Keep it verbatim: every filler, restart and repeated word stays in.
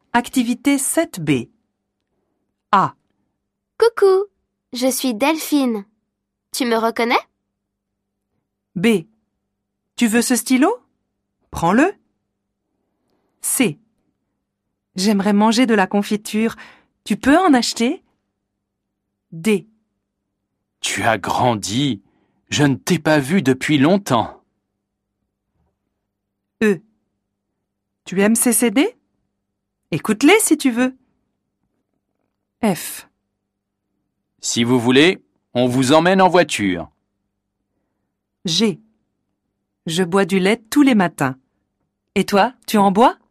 Activité sept B. A. Coucou, je suis Delphine. Tu me reconnais? B. Tu veux ce stylo? Prends-le. C. J'aimerais manger de la confiture. Tu peux en acheter? D. Tu as grandi. Je ne t'ai pas vu depuis longtemps. E. Tu aimes ces C D? Écoute-les si tu veux. F. Si vous voulez, on vous emmène en voiture. G. Je bois du lait tous les matins. Et toi, tu en bois?